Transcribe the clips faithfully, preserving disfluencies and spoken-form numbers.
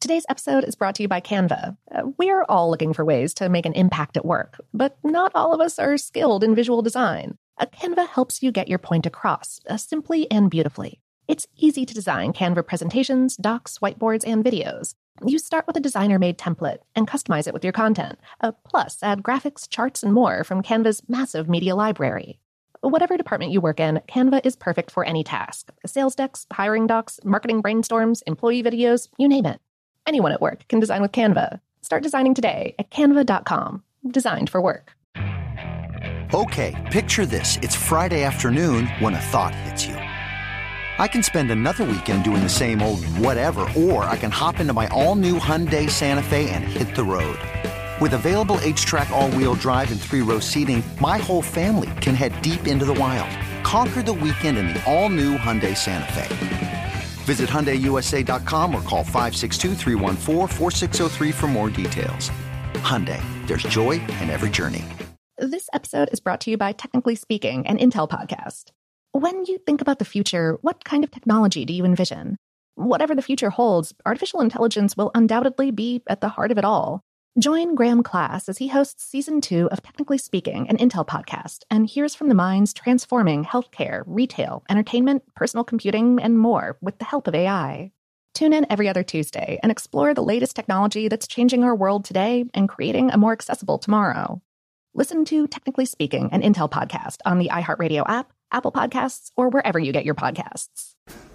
Today's episode is brought to you by Canva. Uh, we're all looking for ways to make an impact at work, but not all of us are skilled in visual design. Uh, Canva helps you get your point across, uh, simply and beautifully. It's easy to design Canva presentations, docs, whiteboards, and videos. You start with a designer-made template and customize it with your content. Uh, plus, add graphics, charts, and more from Canva's massive media library. Whatever department you work in, Canva is perfect for any task. Sales decks, hiring docs, marketing brainstorms, employee videos, you name it. Anyone at work can design with Canva. Start designing today at canva dot com. Designed for work. Okay, picture this. It's Friday afternoon when a thought hits you. I can spend another weekend doing the same old whatever, or I can hop into my all-new Hyundai Santa Fe and hit the road. With available H-Track all-wheel drive and three-row seating, my whole family can head deep into the wild. Conquer the weekend in the all-new Hyundai Santa Fe. Visit Hyundai U S A dot com or call five six two, three one four, four six zero three for more details. Hyundai, there's joy in every journey. This episode is brought to you by Technically Speaking, an Intel podcast. When you think about the future, what kind of technology do you envision? Whatever the future holds, artificial intelligence will undoubtedly be at the heart of it all. Join Graham Class as he hosts Season two of Technically Speaking, an Intel podcast, and hears from the minds transforming healthcare, retail, entertainment, personal computing, and more with the help of A I. Tune in every other Tuesday and explore the latest technology that's changing our world today and creating a more accessible tomorrow. Listen to Technically Speaking, an Intel podcast on the iHeartRadio app, Apple Podcasts, or wherever you get your podcasts.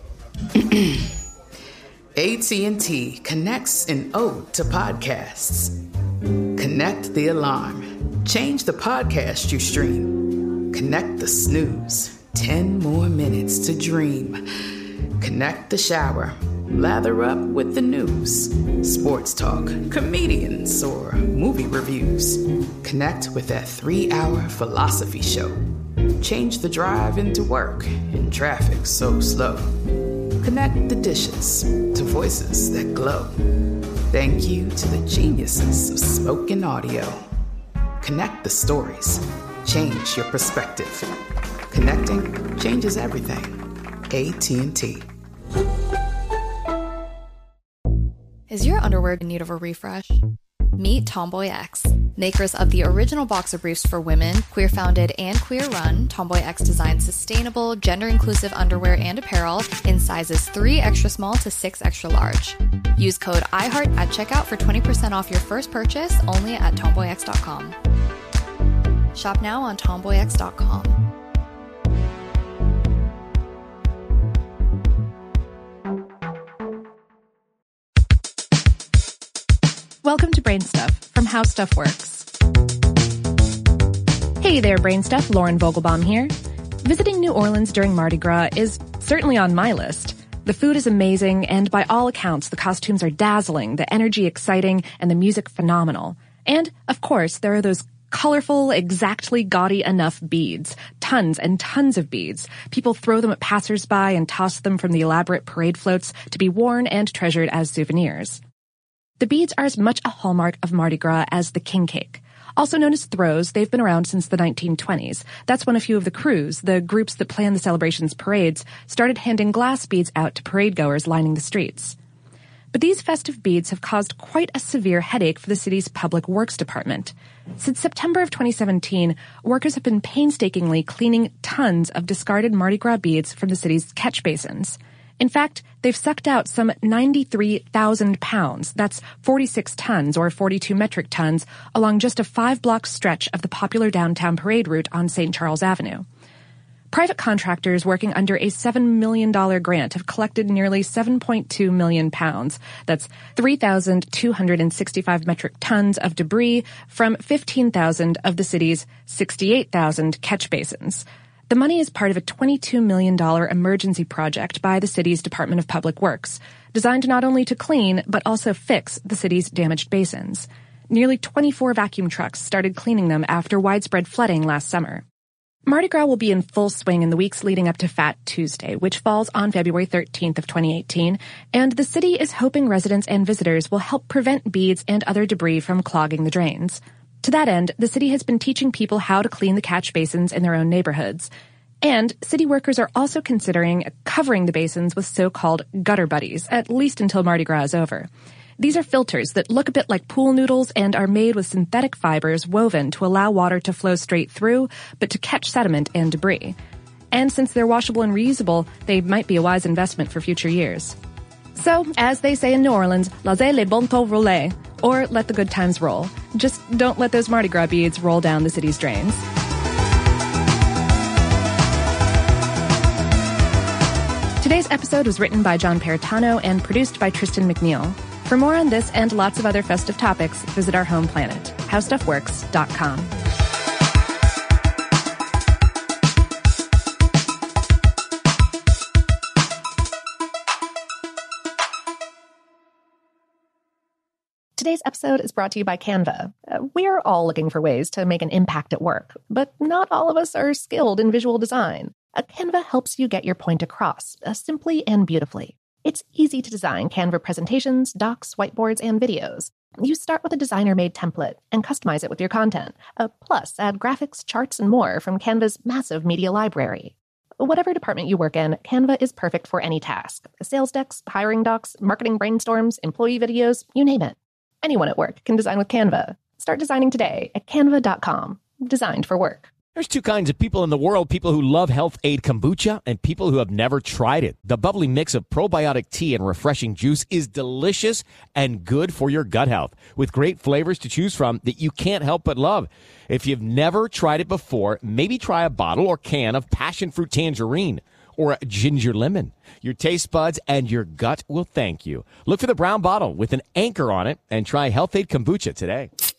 A T and T connects an ode to podcasts. Connect the alarm. Change the podcast you stream. Connect the snooze. Ten more minutes to dream. Connect the shower. Lather up with the news. Sports talk, comedians, or movie reviews. Connect with that three-hour philosophy show. Change the drive into work in traffic so slow. Connect the dishes to voices that glow. Thank you to the geniuses of spoken audio. Connect the stories. Change your perspective. Connecting changes everything. A T and T. Is your underwear in need of a refresh? Meet Tomboy X, makers of the original boxer briefs for women, queer-founded and queer-run. Tomboy X designs sustainable, gender-inclusive underwear and apparel in sizes three extra small to six extra large. Use code iHeart at checkout for twenty percent off your first purchase only at tomboy x dot com. Shop now on tomboy x dot com. Welcome to Brain Stuff from How Stuff Works. Hey there, Brain Stuff. Lauren Vogelbaum here. Visiting New Orleans during Mardi Gras is certainly on my list. The food is amazing, and by all accounts, the costumes are dazzling, the energy exciting, and the music phenomenal. And, of course, there are those colorful, exactly gaudy enough beads. Tons and tons of beads. People throw them at passersby and toss them from the elaborate parade floats to be worn and treasured as souvenirs. The beads are as much a hallmark of Mardi Gras as the king cake. Also known as throws, they've been around since the nineteen twenties. That's when a few of the crews, the groups that plan the celebration's parades, started handing glass beads out to parade goers lining the streets. But these festive beads have caused quite a severe headache for the city's public works department. Since September of twenty seventeen, workers have been painstakingly cleaning tons of discarded Mardi Gras beads from the city's catch basins. In fact, they've sucked out some ninety-three thousand pounds, that's forty-six tons or forty-two metric tons, along just a five-block stretch of the popular downtown parade route on Saint Charles Avenue. Private contractors working under a seven million dollars grant have collected nearly seven point two million pounds, that's three thousand two hundred sixty-five metric tons of debris from fifteen thousand of the city's sixty-eight thousand catch basins. The money is part of a twenty-two million dollars emergency project by the city's Department of Public Works, designed not only to clean, but also fix the city's damaged basins. Nearly twenty-four vacuum trucks started cleaning them after widespread flooding last summer. Mardi Gras will be in full swing in the weeks leading up to Fat Tuesday, which falls on February thirteenth of twenty eighteen, and the city is hoping residents and visitors will help prevent beads and other debris from clogging the drains. To that end, the city has been teaching people how to clean the catch basins in their own neighborhoods. And city workers are also considering covering the basins with so-called gutter buddies, at least until Mardi Gras is over. These are filters that look a bit like pool noodles and are made with synthetic fibers woven to allow water to flow straight through, but to catch sediment and debris. And since they're washable and reusable, they might be a wise investment for future years. So, as they say in New Orleans, laissez les bon temps rouler, or let the good times roll. Just don't let those Mardi Gras beads roll down the city's drains. Today's episode was written by John Peritano and produced by Tristan McNeil. For more on this and lots of other festive topics, visit our home planet, how stuff works dot com. Today's episode is brought to you by Canva. Uh, we're all looking for ways to make an impact at work, but not all of us are skilled in visual design. Uh, Canva helps you get your point across, uh, simply and beautifully. It's easy to design Canva presentations, docs, whiteboards, and videos. You start with a designer-made template and customize it with your content. Uh, plus, add graphics, charts, and more from Canva's massive media library. Whatever department you work in, Canva is perfect for any task. Sales decks, hiring docs, marketing brainstorms, employee videos, you name it. Anyone at work can design with Canva. Start designing today at canva dot com. Designed for work. There's two kinds of people in the world, people who love Health Aid Kombucha and people who have never tried it. The bubbly mix of probiotic tea and refreshing juice is delicious and good for your gut health, with great flavors to choose from that you can't help but love. If you've never tried it before, maybe try a bottle or can of passion fruit tangerine or a ginger lemon. Your taste buds and your gut will thank you. Look for the brown bottle with an anchor on it and try Health Aid Kombucha today.